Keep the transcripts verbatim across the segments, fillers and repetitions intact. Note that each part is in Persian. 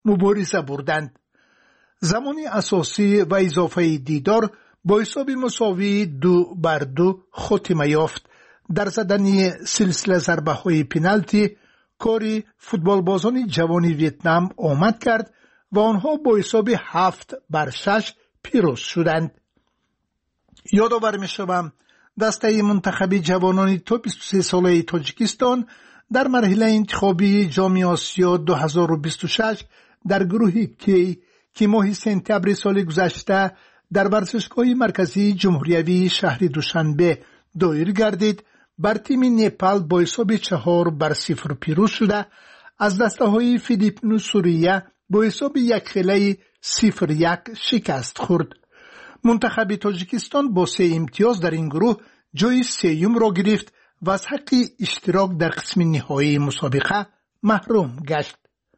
مبارزه بردند. زمان اساسی و اضافه دیدار با حساب مساوی دو بر دو خاتمه یافت. در زدن سلسله ضربه های پنالتی کاری فوتبال بازان جوان ویتنام آمد کرد و آنها با حساب هفت بر شش پیروز شدند. یادآور می‌شوم دسته منتخب جوانان تا بیست و سه ساله تاجیکستان در مرحله انتخابی جام آسیا دو هزار و بیست و شش در گروه کی که ماه سپتامبر سال گذشته در ورزشگاه مرکزی جمهوری شهر دوشنبه دایر گردید، بر تیم نپال با حساب چهار بر صفر پیروز شده از دسته های فیلیپین و سوریه با حساب یک خیلی صفر یک شکست خورد. منتخب تاجیکستان با سه امتیاز در این گروه جای سیوم را گرفت و از حق اشتراک در قسم نهایی مسابقه محروم گشت.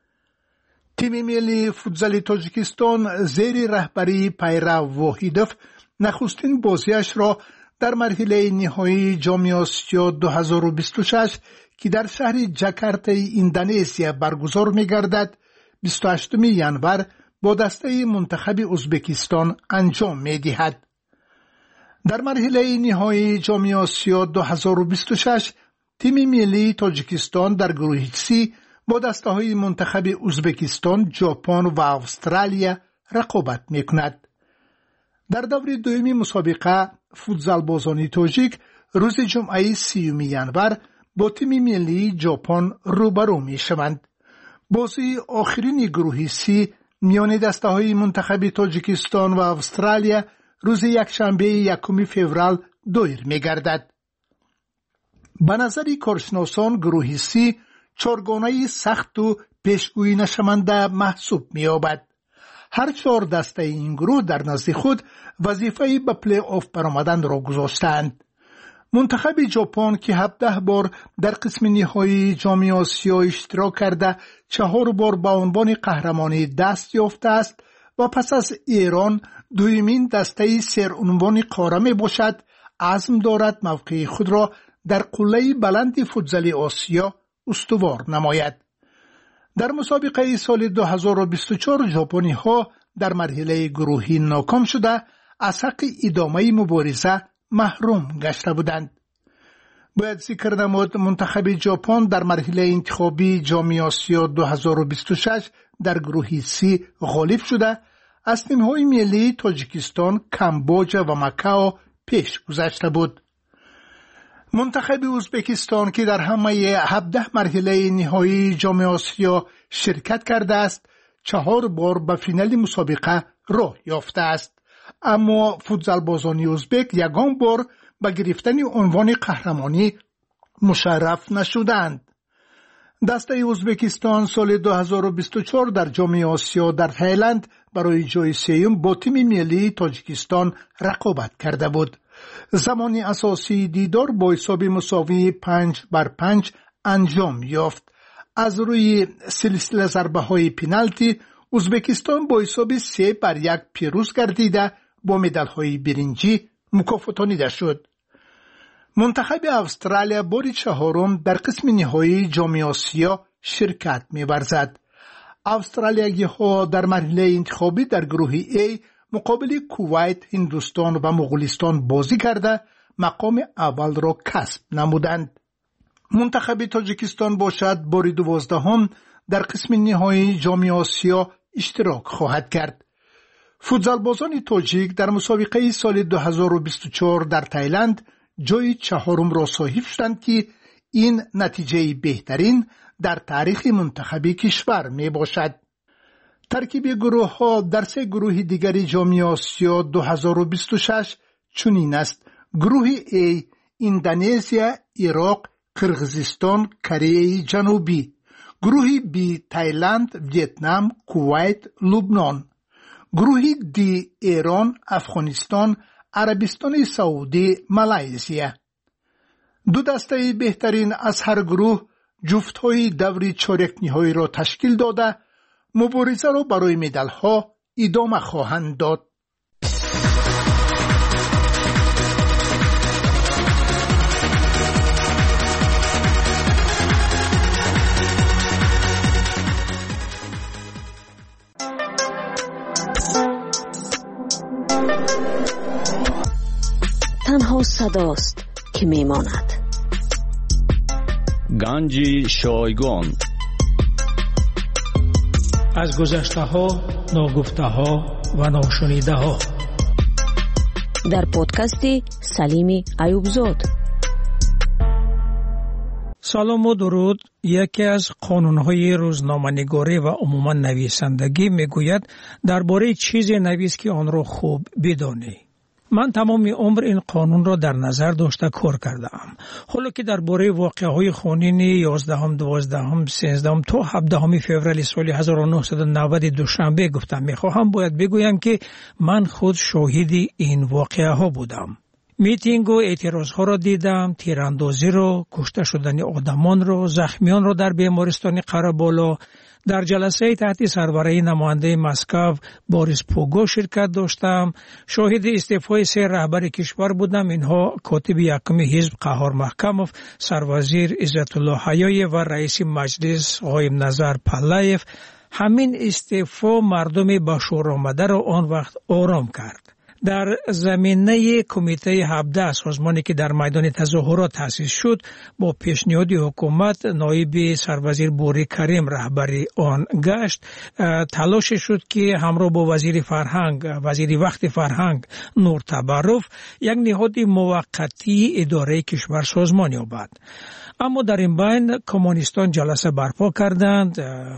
تیم ملی فوتبال تاجیکستان زیر رهبری پیرو واحدوف نخستین بازیش را در مرحله نهایی جام آسیا دو هزار و بیست و شش که در شهر جاکارتا اندونزیا برگزار می‌گردد بیست و هشتم ژانویه با دسته منتخب ازبکستان انجام می‌دهد. در مرحله نهایی جام آسیا دو هزار و بیست و شش تیم ملی تاجیکستان در گروه سی با دسته‌های منتخب ازبکستان، ژاپن و استرالیا رقابت می‌کند. در دور دوم مسابقه فوتبال بازان تاجیک روز جمعه سیوم ژانویه با تیم ملی ژاپن روبرو می‌شوند. بازی آخرین گروه سی میان دسته‌های منتخب تاجیکستان و استرالیا روز یکشنبه یکم فوریه دایر می‌گردد. به نظر کارشناسان گروه سی چهارگانه سخت و پیشگویی نشونده محسوب می‌یابد. هر چهار دسته این گروه در نزد خود وظیفه به پلی آف برآمدن را گذاشتند. منتخب ژاپن که هفده بار در قسم نهایی جام آسیا اشتراک کرده چهار بار به عنوان قهرمانی دست یافته است و پس از ایران دومین دسته سرعنوان قاره می باشد، عزم دارد موقع خود را در قله بلند فوتبال آسیا استوار نماید. در مسابقه سال دو هزار و بیست و چهار ژاپنی ها در مرحله گروهی ناکام شده از حق ادامه مبارزه محروم گشته بودند. باید ذکر نمود منتخب ژاپن در مرحله انتخابی جام آسیا دو هزار و بیست و شش در گروه سی غالب شده از تیم‌های ملی تاجیکستان، کامبوج و ماکائو پیش گذشته بود. منتخب ازبکستان که در همه هفده مرحله نهایی جام آسیا شرکت کرده است، چهار بار به فینال مسابقه راه یافته است، اما فوتبال بازان ازبک یگان بار به گرفتن عنوان قهرمانی مشرف نشدند. دسته ازبکستان سال دو هزار و بیست و چهار در جام آسیا در تایلند برای جای سیوم با تیم ملی تاجیکستان رقابت کرده بود. زمان اساسی دیدار با حساب مساوی پنج بر پنج انجام یافت. از روی سلسله ضربه های پنالتی ازبکستان با حساب سه بر یک پیروز گردیده با مدال های برنجی مکافاتانیده شد. منتخب استرالیا بار چهارم در قسم نهایی جام آسیا شرکت می‌ورزد. استرالیایی ها در مرحله انتخابی در گروه A مقابل کویت، هندوستان و مغولستان بازی کرده مقام اول را کسب نمودند. منتخب تاجیکستان باشد بار دوازدهم در قسم نهایی جام آسیا اشتراک خواهد کرد. فوتبال بازان تاجیک در مسابقه سال دو هزار و بیست و چهار در تایلند جای چهارم را صاحب شدند که این نتیجه بهترین در تاریخ منتخب کشور می باشد. ترکیب گروه ها در سه گروه دیگری جام آسیا دو هزار و بیست و شش چنین است: گروه A اندونزیا، عراق، قرقیزستان، کره جنوبی. گروه B تایلند، ویتنام، کویت، لبنان. گروه D ایران، افغانستان، عربستان سعودی، مالایزیا. دو دسته بهترین از هر گروه جفت‌های دوری چهارک نهایی را تشکیل داده مبارزه را برای مدال‌ها ادامه خواهند داد. اما صداست که میماند. گنج شایگان. از گذشته ها، ناگفته ها و ناشنیده ها. در پادکست سلیم ایوبزاد. سلام و درود. یکی از قانون‌های روزنامه‌نگاری و عموما نویسندگی میگوید درباره چیزی نویس که آن را خوب بدانی. من تمام عمر این قانون را در نظر داشته کار کردم. حالا که درباره واقعه‌های خونین یازدهم، دوازدهم، سیزدهم تا هفدهم فوریه سال هزار و نهصد و نود دوشنبه گفتم میخواهم باید بگویم که من خود شاهد این واقعه‌ها بودم. میتینگ و اعتراضها را دیدم، تیراندازی را، کشته شدن آدمان را، زخمیان را در بیمارستان قره‌بالا. در جلسه تحت سربرای نماینده مسکو بوریس پوگو شرکت داشتم. شاهد استعفای سه رهبر کشور بودم. اینها کاتب یکم حزب قهار محکموف، سروزیر عزت الله حیایی و رئیس مجلس آقای نظر پلایف. همین استعفا مردم به شور آمده را آن وقت آرام کرد. در زمینه کمیته هفده سازمانی که در میدان تظاهرات تأسیس شد با پیشنهاد حکومت نایب سروزیر بوری کریم رهبری آن گشت. تلاش شد که همراه با وزیر فرهنگ وزیر وقت فرهنگ نور تبرف یک نهاد موقتی اداره کشور سازمان یابد. اما در این بین کمونیستان جلسه برپا کردند،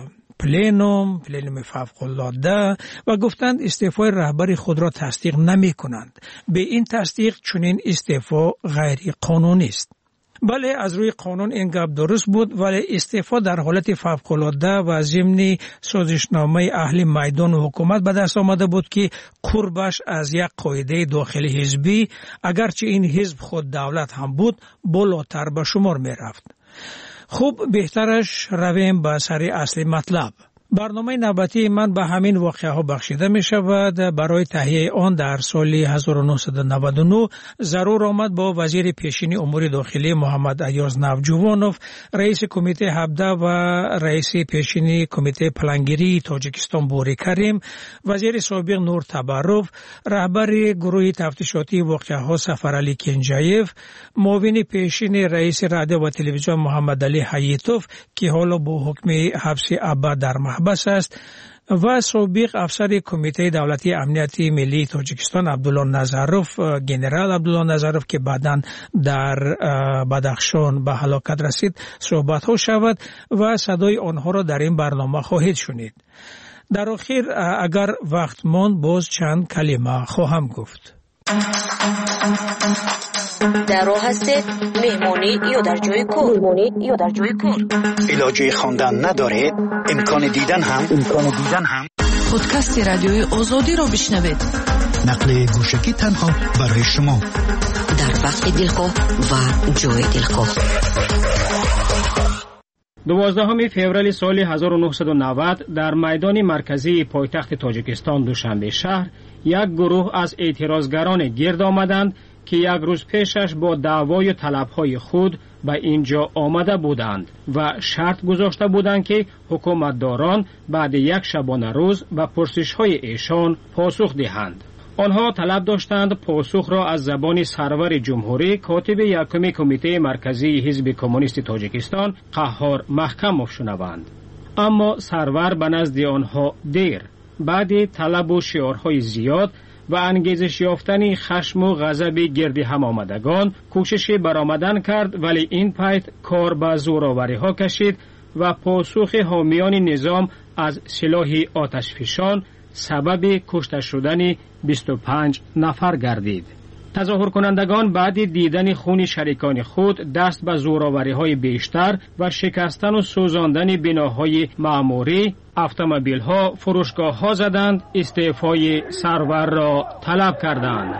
پلینوم، پلینوم فوق‌العاده، و گفتند استعفای رهبر خود را تصدیق نمی کنند. به این تصدیق چنین استعفا غیر قانونی است. بله، از روی قانون این گپ درست بود، ولی استعفا در حالت فوق‌العاده و ضمن سازشنامه اهل میدان و حکومت به دست آمده بود که قربش از یک قاعده داخلی حزبی، اگرچه این حزب خود دولت هم بود، بالاتر به شمار می رفت. خوب، بهترش رویم به سر اصل مطلب. برنامه نوبتی من به همین واقعه ها بخشیده می شود. برای تهیه آن در سال هزار و نهصد و نود و نه ضرور آمد با وزیر پیشین امور داخلی محمد ایاز نوجوانوف، رئیس کمیته هفده و رئیس پیشین کمیته پلانگیری تاجیکستان بوری کریم، وزیر سابق نور تبرف، رهبر گروه تفتیشاتی واقعه ها سفرعلی کنجایف، معاون پیشین رئیس رادیو و تلویزیون محمد علی حییتوف که حالا با حکم حبس ابد در محبس است، و سابق افسر کمیته دولتی امنیتی ملی تاجیکستان عبدالله نظروف، گنرال عبدالله نظروف که بعداً در بدخشان به هلاکت رسید صحبت ها شود و صدای آنها را در این برنامه خواهید شنید. در آخر اگر وقت ماند باز چند کلمه خواهم گفت. در راه هستید، مهمانی یا در جای کار. مهمانی یا در جای کار. علاجه خواندن ندارید، امکان دیدن هم امکان دیدن هم پادکست رادیوی آزادی را بشنوید. نقل گوشکی تنها برای شما در وقت دلخواه و جای دلخواه. دوازدهم فوریه سال هزار و نهصد و نود در میدان مرکزی پایتخت تاجیکستان دوشنبه شهر یک گروه از اعتراضگران گرد آمدند که یک روز پیشش با دعوای طلبهای خود به اینجا آمده بودند و شرط گذاشته بودند که حکومتداران بعد یک شبانه روز به پرسش‌های ایشان پاسخ دهند. آنها طلب داشتند پاسخ را از زبان سرور جمهوری کاتب یکم کمیته مرکزی حزب کمونیست تاجیکستان قهار محکموف شنوند. اما سرور به نزد آنها دیر، بعد طلب و شعارهای زیاد و انگیزش یافتن خشم و غضب گرد هم آمدگان کوششی برآمدن کرد، ولی این پایت کار به زورآوری ها کشید و پاسخ حامیان نظام از سلاح آتشفشان سبب کشته شدن بیست و پنج نفر گردید. تظاهر کنندگان بعد دیدن خون شریکان خود دست به زورآوری‌های بیشتر و شکستن و سوزاندن بناهای معموری، اتومبیل‌ها، فروشگاه‌ها زدند، استعفای سرور را طلب کردند.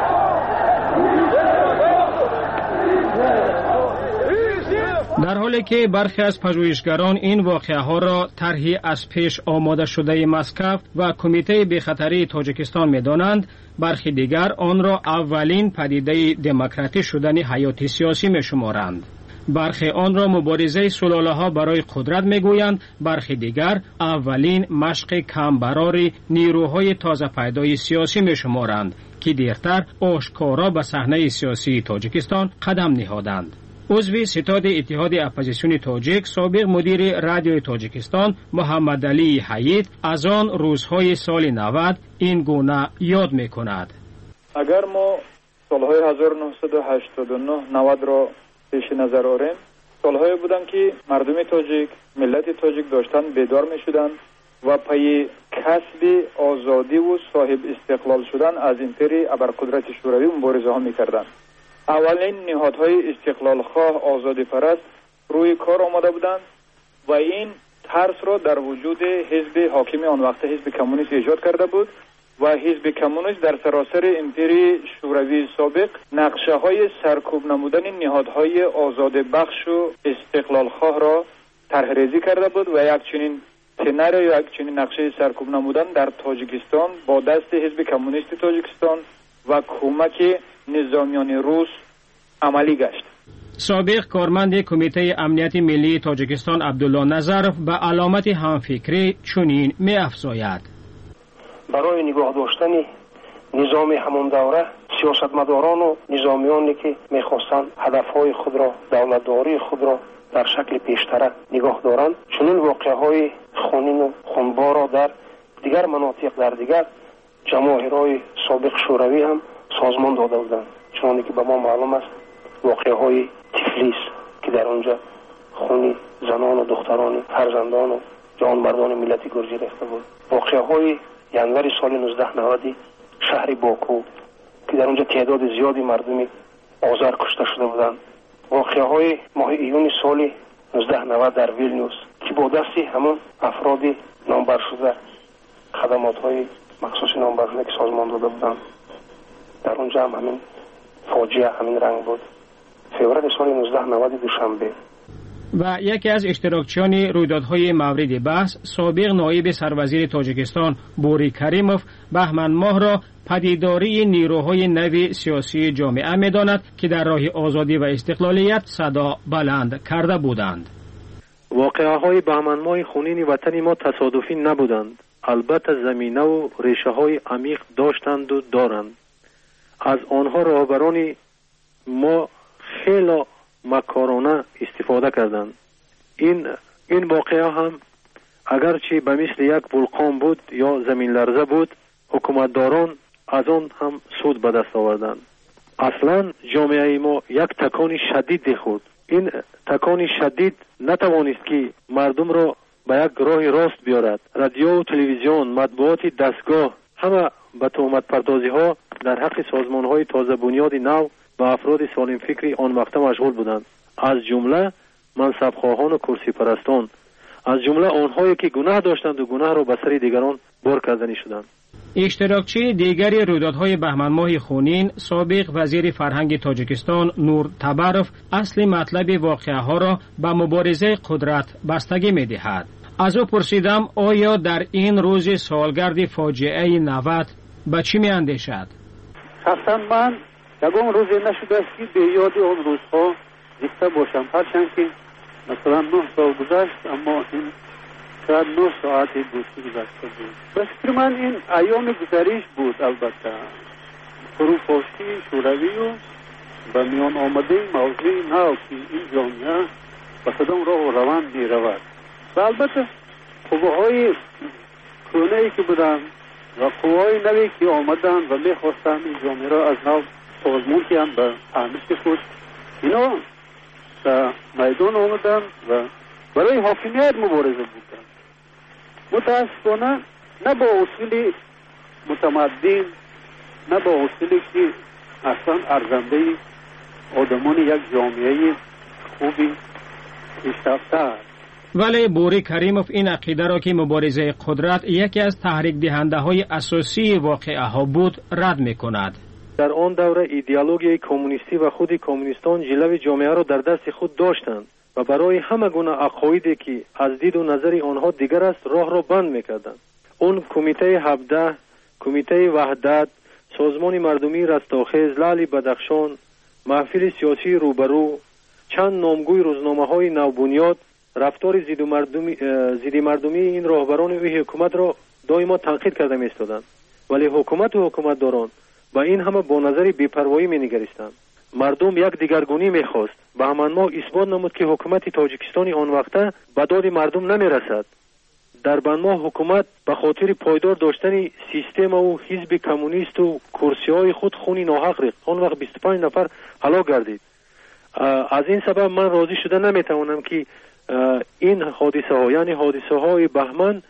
در حالی که برخی از پژوهشگران این واقعه ها را طرحی از پیش آماده شده مسکو و کمیته بی‌خطری تاجیکستان می‌دانند، برخی دیگر آن را اولین پدیده دموکراتی شدن حیات سیاسی می‌شمارند. برخی آن را مبارزه سلاله ها برای قدرت میگویند، برخی دیگر اولین مشق کمبرار نیروهای تازه پیدای سیاسی میشمارند که دیرتر آشکارا به صحنه سیاسی تاجیکستان قدم نهادند. عضو ستاد اتحاد اپوزیسیون تاجیک، سابق مدیر رادیوی تاجیکستان محمد علی حیید از آن روزهای سال نود این گونه یاد میکند. اگر ما سالهای هزار و نهصد و هشتاد و نه نود را پیش نظر آوریم، سالهایی بودند که مردم تاجیک، ملت تاجیک داشتن بیدار می شدند و پی کسب آزادی و صاحب استقلال شدن از امپری ابرقدرت شوروی مبارزه ها می کردند. اولین نهادهای استقلال خواه آزادی پرست روی کار آمده بودند و این ترس را در وجود حزب حاکم آن وقت حزب کمونیست ایجاد کرده بود و حزب کمونیست در سراسر امپری شوروی سابق نقشه های سرکوب نمودن نهادهای آزاد بخش و استقلال خواه را طرحریزی کرده بود و یک چنین سناریو یا یک چنین نقشه سرکوب نمودن در تاجیکستان با دست حزب کمونیست تاجیکستان و کمک نظامیان روس عملی گشت. سابق کارمند کمیته امنیت ملی تاجیکستان عبدالله نظرف به علامت همفکری چنین می افزاید: برای نگاه داشتن نظام همون دوره سیاستمداران و نظامیانی که میخواستند هدفهای خود را، دولتداری خود را در شکل پیشتره نگاه دارند، چنین واقعهای خونین و خونبار را در دیگر مناطق در دیگر جماهیرهای سابق شوروی هم سازمان داده بودند. چنانکه که به ما معلوم است واقعهای تفلیس که در آنجا خون زنان و دختران فرزندان و جوانمردان ملت گرجی ریخته بود. واقعهای ینور سال نوزده نود شهر باکو که در اونجا تعداد زیادی مردم آذر کشته شده بودند. واقعهای ماه ایون سال نوزده نود در ویلنیوس که با دستی همون افراد نامبر شده خدمات‌های مخصوص نامبر شده که سازمان داده بودند، در اونجا هم همین فاجعه همین رنگ بود. فوریه سال نوزده نود دوشنبه. و یکی از اشتراکچیان رویدادهای مورد بحث، سابق نایب سروزیر تاجیکستان بوری کریموف بهمن ماه را پدیداری نیروهای نو سیاسی جامعه می‌داند که در راه آزادی و استقلالیت صدا بلند کرده بودند. واقعه‌های بهمن ماه خونین وطن ما تصادفی نبودند. البته زمینه و ریشه‌های عمیق داشتند و دارند. از آنها راهبران ما خیلی مکارانه استفاده کردند. این این واقعه هم اگرچه به مثل یک ولکان بود یا زمین لرزه بود، حکومتداران از آن هم سود به دست آوردند. اصلا جامعه ما یک تکان شدید خورد. این تکان شدید نتوانست که مردم را به یک راه راست بیارد. رادیو و تلویزیون، مطبوعات دستگاه همه به تهمت پردازی ها در حق سازمان های تازه بنیاد نو و افراد سالم فکری آن وقت مشغول بودند، از جمله منصب خواهان و کرسی پرستان، از جمله آنهایی که گناه داشتند و گناه را به سر دیگران بار کردنی شدند. اشتراکچی دیگری رویدادهای بهمن ماه خونین، سابق وزیر فرهنگ تاجیکستان نور تبرف اصل مطلب واقعه ها را به مبارزه قدرت بستگی می دهد. از او پرسیدم آیا در این روز سالگرد فاجعه نود به چی می اندیشد؟ شخصا من یکم روزی نشده است که به یاد آن روزها زنده باشم، هرچند که مثلا نه سال گذشت اما این شاید نه ساعتی بود که گذشته بود. به فکر من این ایام گذریش بود. البته فروپاشی شوروی و به میان آمده موضوع نو که این جامعه به کدام راه و روند می رود و البته قوه‌های کهنه‌ای که بودند و قوه‌های نوی که آمدند و می خواستند این جامعه را از نو سازمان کنند به تعمیر خود، اینا در میدان آمدند و برای حاکمیت مبارزه بودند. متاسفانه نه با اصول متمدن، نه با اصولی که اصلا ارزنده آدمان یک جامعه خوبی پیشرفته است. ولی بوری کریموف این عقیده را که مبارزه قدرت یکی از تحریک دهنده های اساسی واقعه ها بود رد می کند. در آن دوره ایدئولوژی کمونیستی و خود کمونیستان جلوه جامعه را در دست خود داشتند و برای همه گونه عقایدی که از دید و نظر آنها دیگر است راه را بند می‌کردند. اون کمیته هفده، کمیته وحدت، سازمان مردمی رستاخیز، لعل بدخشان، محفل سیاسی روبرو، چند نامگوی روزنامه‌های نوبنیاد رفتار ضد مردمی ضد مردمی این راهبران و حکومت را دائما تنقید کرده می‌ایستادند، ولی حکومت و حکومتداران با این همه با نظر بی‌پروایی می‌نگریستند. مردم یک دیگرگونی می‌خواست. به همان ما اثبات نمود که حکومت تاجیکستان آن وقته به داد مردم نمی‌رسد. در بنما حکومت به خاطر پایدار داشتن سیستم و حزب کمونیست و کرسی‌های خود خونی ناحق ریخت. آن وقت بیست و پنج نفر هلاک گردید. از این سبب من راضی شده نمیتوانم که این حادثه ها یعنی حادثه های بهمن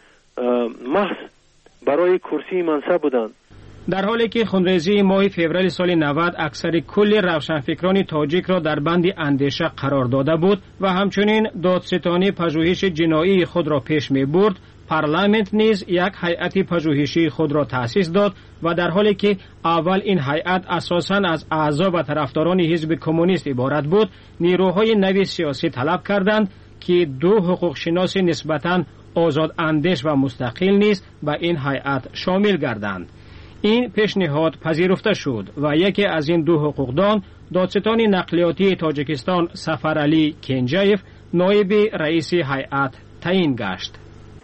محض برای کرسی منصب بودند. در حالی که خونریزی ماه فوریه سال نود اکثر کل روشنفکران تاجیک را در بند اندیشه قرار داده بود و همچنین دادستانی پژوهش جنایی خود را پیش می برد، پارلمانت نیز یک هیئت پژوهشی خود را تأسیس داد و در حالی که اول این هیئت اساساً از اعضا و طرفداران حزب کمونیست عبارت بود، نیروهای نوی سیاسی طلب کردند که دو حقوق شناس نسبتاً آزاد اندیش و مستقل نیز به این هیئت شامل گردند. این پیشنهاد پذیرفته شد و یکی از این دو حقوقدان دادستان نقلیاتی تاجیکستان سفرعلی کنجایف نایب رئیس هیئت تعیین گشت.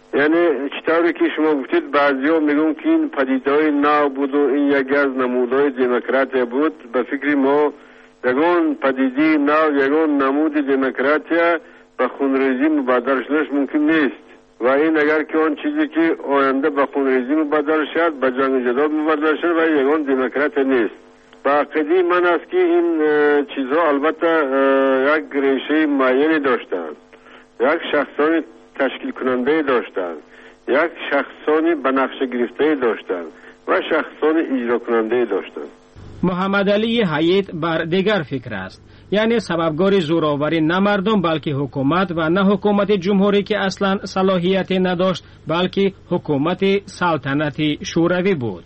یعنی چطوری که شما گفتید بعضیا میگن که این پدیده‌های نو بود و این یکی از نمودهای دموکراسی بود. به فکر ما یگان پدیده نو یگان نمود دموکراسی به خونریزی مبادر شدنش ممکن نیست و این اگر که آن چیزی که آینده به خونریزی مبادر شد به جنگ جدال مبادر شد و یگان دموکراسی نیست. با عقیده من است که این چیزها البته یک ریشه معینی داشتند، یک شخصانی تشکیل کننده داشتند، یک شخصانی به نقشه گرفته داشتند و شخصانی اجرا کننده داشتند. محمد علی حیات بر دیگر فکر است، یعنی سببگار زوراوری نه مردم بلکه حکومت و نه حکومت جمهوری که اصلا صلاحیت نداشت بلکه حکومت سلطنتی شوروی بود.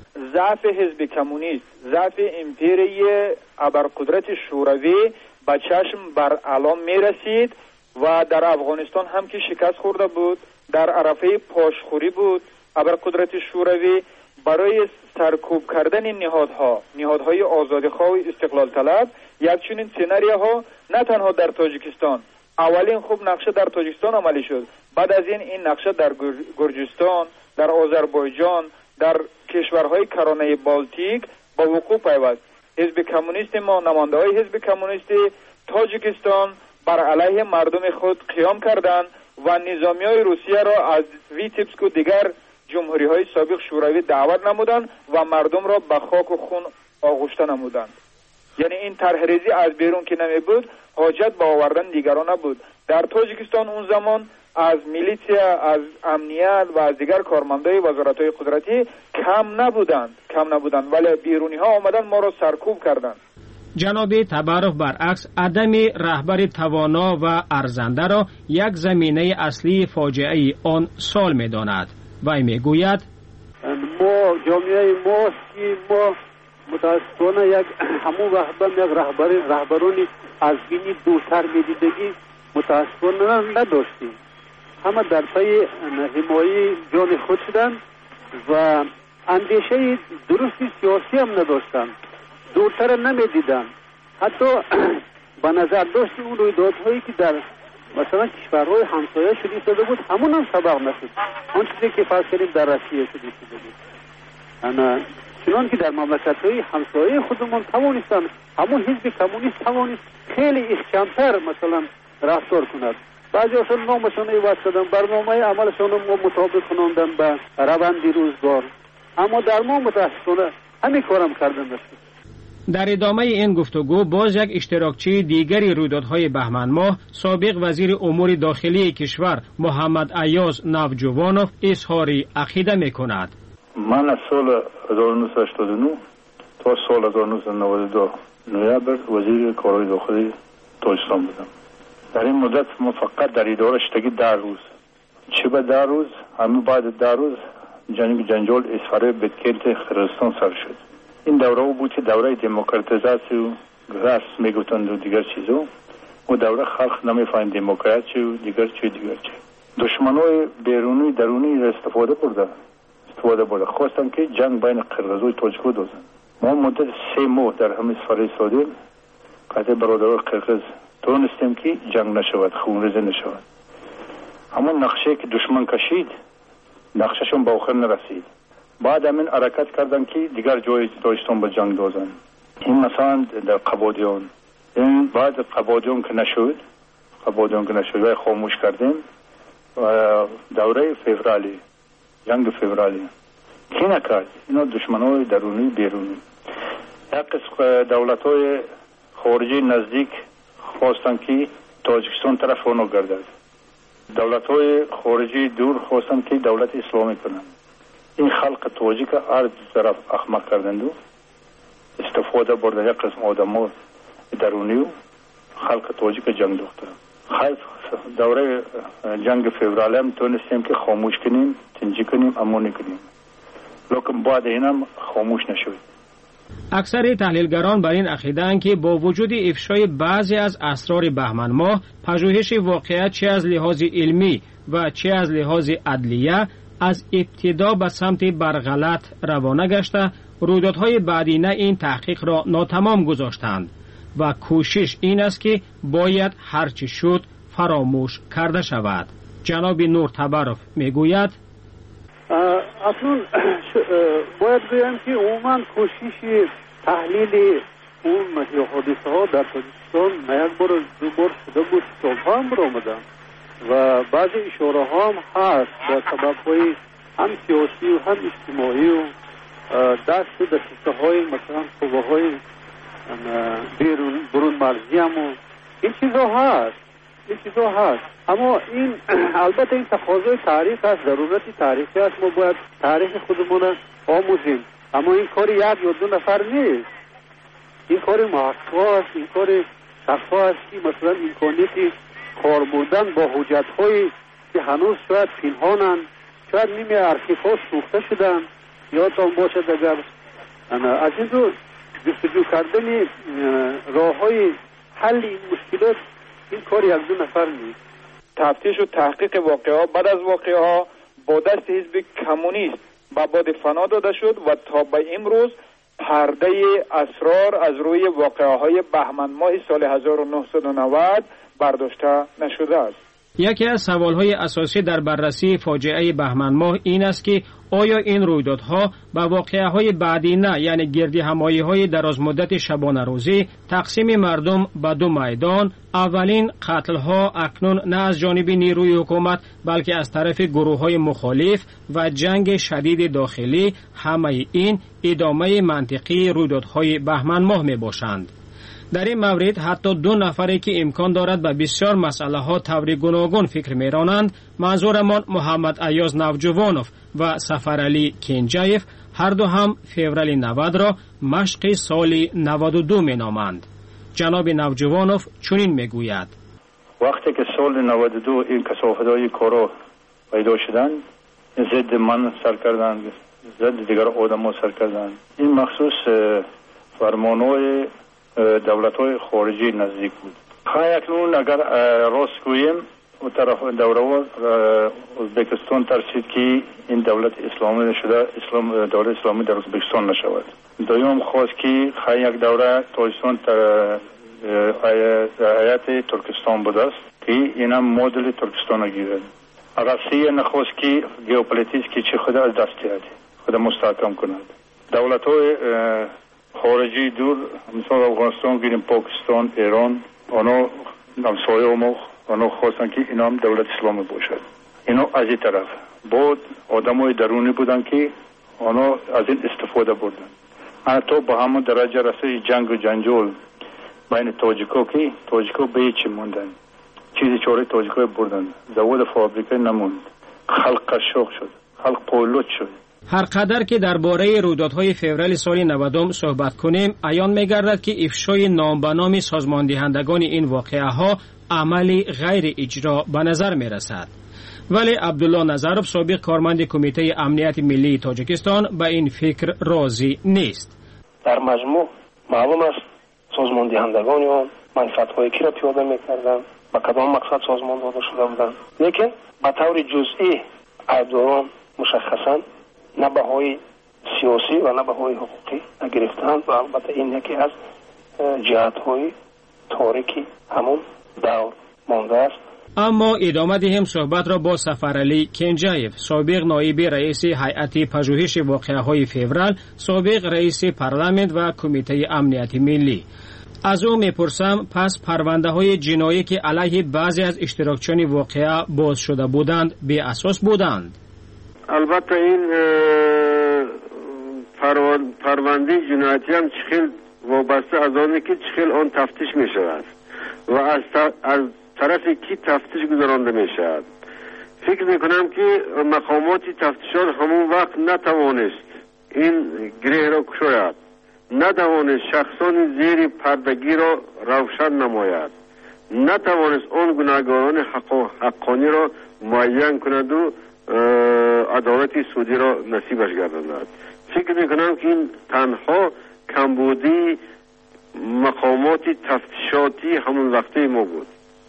ضعف حزب کمونیست، ضعف امپیری ابرقدرت شوروی به چشم بر علام می رسید و در افغانستان هم که شکست خورده بود، در عرفه پاشخوری بود. ابرقدرت شوروی برای سرکوب کردن نهادها نهادهای آزادیخواه و استقلال طلب یک چنین سناریوها نه تنها در تاجیکستان، اولین خوب نقشه در تاجیکستان عملی شد، بعد از این این نقشه در گرجستان، در آذربایجان، در کشورهای کرانه بالتیک با وقوع پیوست. حزب کمونیست ما، نماینده‌های حزب کمونیست تاجیکستان بر علیه مردم خود قیام کردند و نظامیای روسیه را از ویتبسک و دیگر جمهوری های سابق شوروی دعوت نمودند و مردم را به خاک و خون آغشته نمودند. یعنی این طرحریزی از بیرون که نمی بود، حاجت به آوردن دیگران نبود. در تاجیکستان اون زمان از میلیسیا، از امنیت و از دیگر کارمندای وزارت‌های قدرتی کم نبودند کم نبودند ولی بیرونی ها آمدن ما را سرکوب کردند. جناب تبارف برعکس عدم رهبر توانا و ارزنده را یک زمینه اصلی فاجعه آن سال می داند. وی می گوید ما جامعه ما که ما متاسفانه یک همون وقت یک رهبر رهبرانی از بینی دورتر میدیدگی متاسفانه نداشتیم. همه در پای حمایت جان خود شدند و اندیشه درستی سیاسی هم نداشتند، دورتر نمیدیدند. حتی به نظر داشت اون رویدادهایی که در مثلا کشورهای همسایه شده شده بود همون هم سبق نشد. آن چیزی که فرض کردیم در روسیه شده شده بود، انا چنان که در مملکت‌های همسایه خودمون توانستند همون حزب کمونیست توانست خیلی احکام‌تر مثلا رفتار کند. بعضی هاشون نامشون عوض کردن، برنامه عملشون رو مطابق کناندن به روند روزگار، اما در ما متاسفانه همین کارم کردن نشد. در ادامه این گفتگو باز یک اشتراکچی دیگری رویدادهای بهمن ماه سابق وزیر امور داخلی کشور محمد ایاز نوجوانوف اظهار عقیده می‌کند. من از سال هزار و نهصد و هشتاد و نه تا سال هزار و نهصد و نود و دو نوامبر وزیر کارهای داخلی تاجیکستان بودم. در این مدت ما فقط در اداره شدگی در روز چه به در روز همه بعد در روز جنگ جنجال اسفاره بتکلت قرقیزستان سر شد. این دوره بود که دوره دموکراتیزاسی و راست میگفتند و دیگر چیزو و دوره خلق نمیفهمید دموکراسی و دیگر چی دیگر چی. دشمنای بیرونی درونی استفاده برده استفاده برده خواستن که جنگ بین قرقیز و تاجیک دوزن. ما مدت سه ماه در همین سفاره سادیم قطع برادران قرقیز تونستیم که جنگ نشود، خونریزی نشود. همون نقشه که دشمن کشید نقشهشون به آخر نرسید. بعد همین حرکت کردن که دیگر جای داشتن به جنگ دادن. این مثلا در قبادیان، این بعد قبادیان که نشد قبادیان که نشد و خاموش کردیم دوره فوریه، جنگ فوریه کی نکرد؟ اینا دشمنای درونی بیرونی. یک قسم دولت های خارجی نزدیک خواستن که تاجیکستان طرف اونو گردد. دولت های خارجی دور خواستن که دولت اسلامی کنن. این خلق تاجیک هر طرف احمق کردند و استفاده بردن یک قسم آدم ها درونی و خلق تاجیک جنگ دختر. خیلی دوره جنگ فوریه هم تونستیم که خاموش کنیم، تنجی کنیم، امانی کنیم، لیکن بعد این هم خاموش نشود. اکثر تحلیلگران بر این عقیده‌اند که با وجود افشای بعضی از اسرار بهمن ماه، پژوهش واقعیت چه از لحاظ علمی و چه از لحاظ عدلیه از ابتدا به سمت برغلط روانه گشته، رویدادهای بعدینه این تحقیق را ناتمام گذاشتند و کوشش این است که باید هرچی شد فراموش کرده شود. جناب نور تبرف میگوید اکنون باید بگویم که عموما کوشش تحلیل اون حادثه ها در تاجیکستان نه یک بار دو بار شده بود، سالها هم برآمدن و بعضی اشاره ها هم هست با سبب های هم سیاسی و هم اجتماعی و دست و دسته های مثلا قوه های بیرون برون مرزی هم و این چیزا هست این چیزا هست اما این البته این تقاضای تاریخ است، ضرورت تاریخی است، ما باید تاریخ خودمون آموزیم، اما این کار یک یا دو نفر نیست، این کار محقق است، این کار شفاف است که مثلا امکانیت کار بردن با حجت هایی که هنوز شاید پنهانند، شاید نیمه ارشیف ها سوخته شدن، یادتان باشد اگر از این رو جستجو کردن راه های حل این مشکلات این کار یک دو نفر نیست. تفتیش و تحقیق واقعه ها بعد از واقعه ها با دست حزب کمونیست به باد فنا داده شد و تا به امروز پرده اسرار از روی واقعه های بهمن ماه سال هزار و نهصد و نود برداشته نشده است. یکی از سوالهای اساسی در بررسی فاجعه بهمن ماه این است که آیا این رویدادها به واقعه‌های بعدینه یعنی گردی همایی‌های درازمدت شبانه روزی تقسیم مردم به دو میدان، اولین قتل‌ها اکنون نه از جانب نیروی حکومت بلکه از طرف گروه‌های مخالف و جنگ شدید داخلی، همه این ادامه منطقی رویدادهای بهمن ماه میباشند. در این مورد حتی دو نفری که امکان دارد به بسیار مسئله ها طور گوناگون فکر میرانند، منظورمان محمد ایاز نوجوانوف و سفرعلی کنجایف، هر دو هم فوریه نود را مشق سال نود و دو مینامند. جناب نوجوانوف چنین میگوید: وقتی که سال نود و دو این کثافت‌های کارا پیدا شدند، ضد من سر کردند، ضد دیگر آدم‌ها سر کردند. این مخصوص فرمان‌های دولت‌های خارجی نزدیک بود. خواهی اکنون اگر راست گوییم و طرف دوره ازبکستان ترسید که این دولت اسلامی نشده، اسلام دولت اسلامی در ازبکستان نشود. دویم خواست که خواهی یک دوره تاجیکستان هیئت ترکستان بود است که این هم مدل ترکستان گیرد. روسیه نخواست که ژئوپلیتیک که چه خود از دست دهد، خود مستحکم کند. دولت‌های خارجی دور مثلا افغانستان گیریم، پاکستان، ایران، آنها همسایه ما آنها خواستن که اینا هم دولت اسلامی باشد. اینا از این طرف بود آدمای درونی بودن که آنها از این استفاده بردن. حتی با همون درجه رسید جنگ و جنجال بین تاجیکا که تاجیکا به هیچ موندن، چیزی چاره تاجیکا بردن، زواد فابریکه نموند، خلق قشاق شد، خلق پولوت شد. هر قدر که درباره رویدادهای فوریه سال نود صحبت کنیم، عیان می‌گردد که افشای نام به نام سازماندهندگان این واقعه‌ها عملی غیر اجرا به نظر می‌رسد. ولی عبدالله نظرов سابق کارمند کمیته امنیت ملی تاجیکستان به این فکر راضی نیست. در مجموع معلوم است سازماندهندگان آن منفعت‌های کی را پیاده می‌کردند، با کدام مقصد سازمان داده شده بودند، لیکن به طور جزئی ایبداران مشخصاً نه بهای سیاسی و نه بهای حقوقی گرفتند و البته این یکی از جهت‌های تاریکی همون دور مانده است. اما ادامه دهیم صحبت را با سفرعلی کنجایف، سابق نایب رئیس هیئت پژوهش واقعه‌های فوریه، سابق رئیس پارلمان و کمیته امنیت ملی. از او میپرسم پس پرونده های جنایی که علیه بعضی از اشتراکچیان واقعه باز شده بودند بی اساس بودند؟ البته این پرونده جنایتی هم چخیل وابسته از آنه که چخیل آن تفتیش می شود و از, از طرف کی تفتیش گذرانده می شود. فکر می کنم که مقامات تفتیشات همون وقت نتوانست این گره را کشاید، نتوانست شخصان زیر پردگی را روشن نماید، نتوانست آن گناهکاران حقانی را معین کند و عدالت سودی را نصیبش گرداند. فکر میکنم که این تنها کمبودی مقامات تفتیشاتی همون وقته ما بود.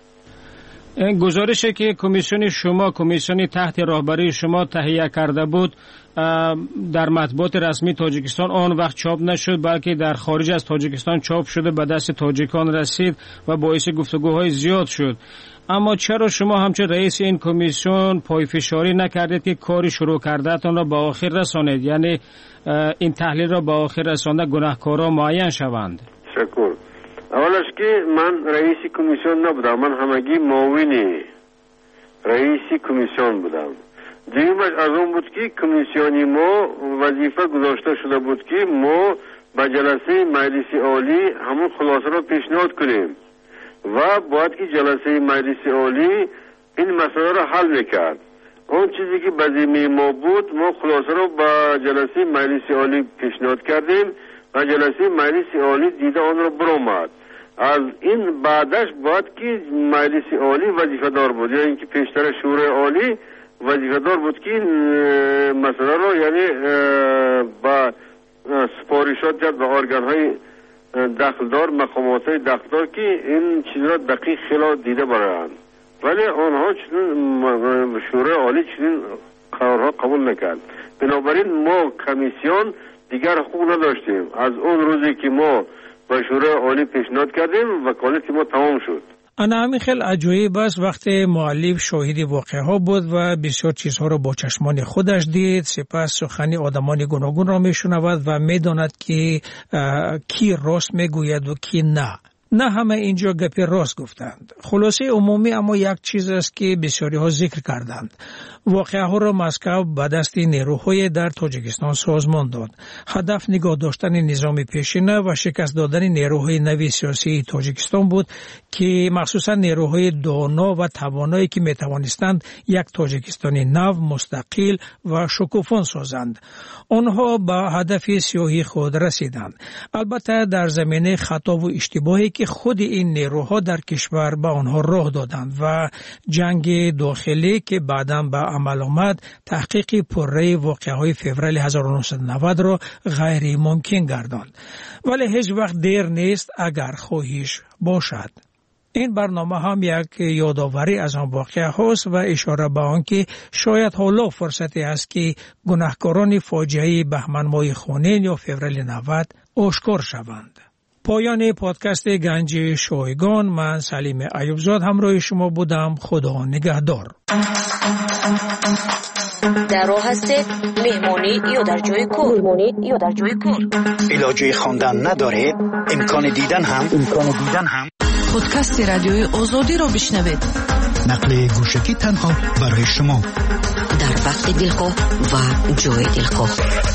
گزارشی که کمیسیون شما کمیسیون تحت راهبری شما تهیه کرده بود در مطبوعات رسمی تاجیکستان آن وقت چاپ نشد، بلکه در خارج از تاجیکستان چاپ شده به دست تاجیکان رسید و باعث گفتگوهای زیاد شد. اما چرا شما همچون رئیس این کمیسیون پایفشاری نکردید که کاری شروع کردهتان را به آخر رسانید، یعنی این تحلیل را به آخر رسانده گناهکارا معین شوند؟ شکر. اولش که من رئیس کمیسیون نبودم، من همگی معاون رئیس کمیسیون بودم. دیگرش از اون بود که کمیسیونی ما وظیفه گذاشته شده بود که ما به جلسه مجلس عالی همون خلاصه را پیشنهاد کنیم و باید که جلسه مجلس عالی این مسئله را حل میکرد. اون چیزی که به ذمه ما بود ما خلاصه را به جلسه مجلس عالی پیشنهاد کردیم و جلسه مجلس عالی دیده آن را برآمد. از این بعدش باید که مجلس عالی وظیفه دار بود، یعنی اینکه پیشتر شورای عالی وظیفه دار بود که مسئله را یعنی با سپارشات کرد به ارگان های دخلدار، مقامات های دخلدار که این چیز را دقیق خیلی دیده برند، ولی آنها چنین شورای عالی چنین قرارها قبول نکرد. بنابراین ما کمیسیون دیگر حقوق نداشتیم. از اون روزی که ما به شورای عالی پیشنهاد کردیم وکالت ما تمام شد. انا همین خیلی عجایب است وقتی مؤلف شاهد واقعه ها بود و بسیار چیزها را با چشمان خودش دید، سپس سخنی آدمان گوناگون را میشنود و میداند که کی راست میگوید و کی نه. نه همه اینجا گپ راست گفتند. خلاصه عمومی اما یک چیز است که بسیاری ها ذکر کردند. واقعه ها را مسکو به دست نیروهای در تاجیکستان سازمان داد. هدف نگاه داشتن نظام پیشینه و شکست دادن نیروهای نوی سیاسی تاجیکستان بود که مخصوصا نیروهای دانا و توانایی که می توانستند یک تاجیکستان نو، مستقل و شکوفان سازند. آنها به هدف سیاهی خود رسیدند. البته در زمینه خطا و اشتباهی که خود این نیروها در کشور به آنها راه دادند و جنگ داخلی که بعداً به عمل آمد تحقیق پرره واقعه‌های فوریه هزار و نهصد و نود را غیر ممکن گرداند. ولی هیچ وقت دیر نیست اگر خواهش باشد. این برنامه هم یک یادآوری از آن واقعه هاست و اشاره به آن که شاید حالا فرصتی است که گناهکاران فاجعه بهمن ماه خونین یا فوریه نود آشکار شوند. پایان پادکست گنج شایگان، من سلیم ایوبزاد همراه شما بودم. خدا نگهدار. در راه هستید مهمانی یا در جای کار، مهمانی یا در جای کار. علاجه خواندن ندارید؟ امکان دیدن هم امکان دیدن هم پادکست رادیوی آزادی را بشنوید. نقل گوشکی تنها برای شما در وقت دلخواه و جای دلخواه.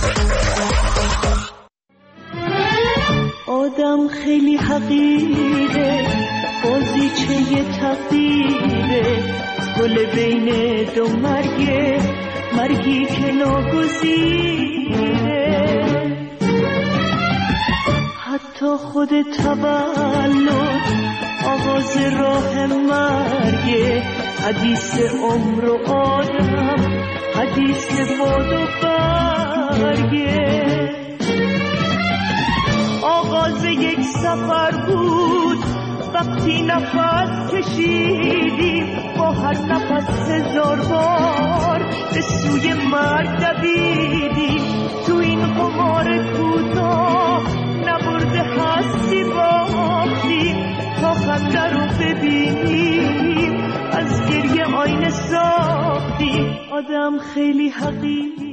آدم خیلی حقیره، بازیچه تقدیره، گل بین دو مرگه، مرگی که ناگزیره. حتی خود تولد آغاز راه مرگه، حدیث عمر و آدم، حدیث باد و برگه. آغاز یک سفر بود وقتی نفس کشیدیم، با هر نفس هزار بار به سوی مرگ دویدیم. تو این قمار کوتاه نبرده هستی باختیم، تا آینده رو ببینیم، از گریه آینه ساختیم. آدم خیلی حقیر